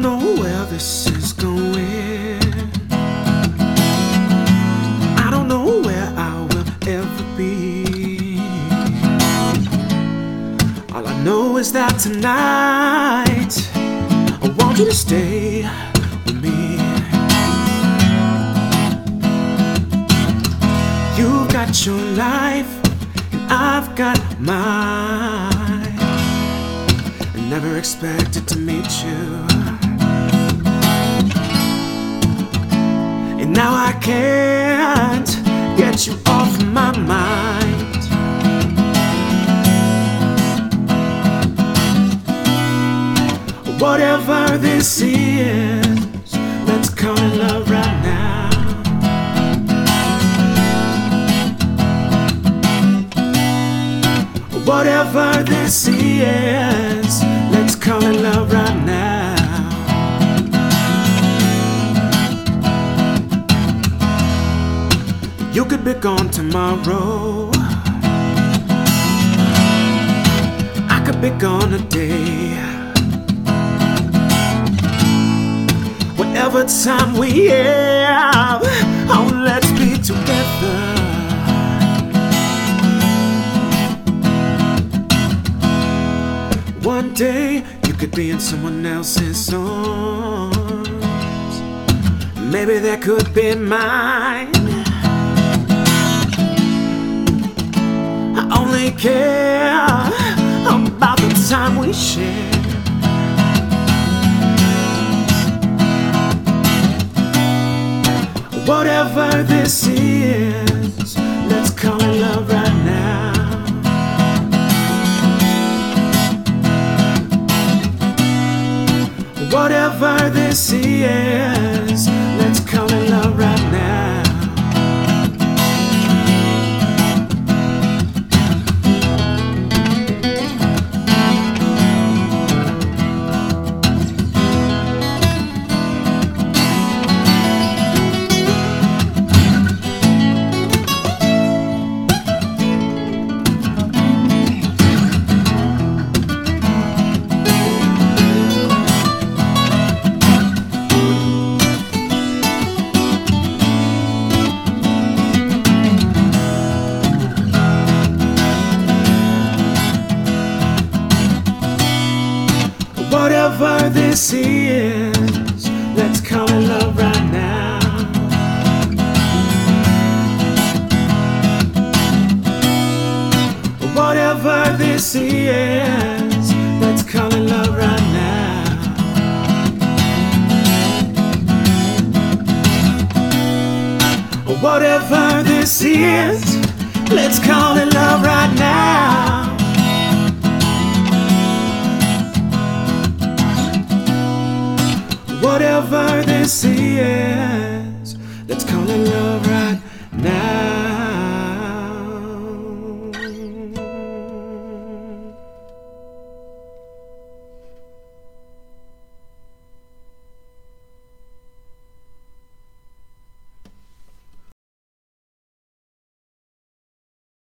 don't know where this is going. I don't know where I will ever be. All I know is that tonight I want you to stay with me. You've got your life and I've got mine. I never expected to meet you, and now I can't get you off my mind. Whatever this is, let's call it love right now. Whatever this is, let's call it love right now. You could be gone tomorrow, I could be gone a day. Whatever time we have, oh, let's be together. One day you could be in someone else's arms. Maybe that could be mine. I only care about the time we share. Whatever this is, let's call it love right now. Whatever this is, let's call it love right now. Whatever this is, let's call it love right now. Whatever this is, let's call it love right now. Whatever this is, let's call it love right now. Whatever this is, let's call it love right now.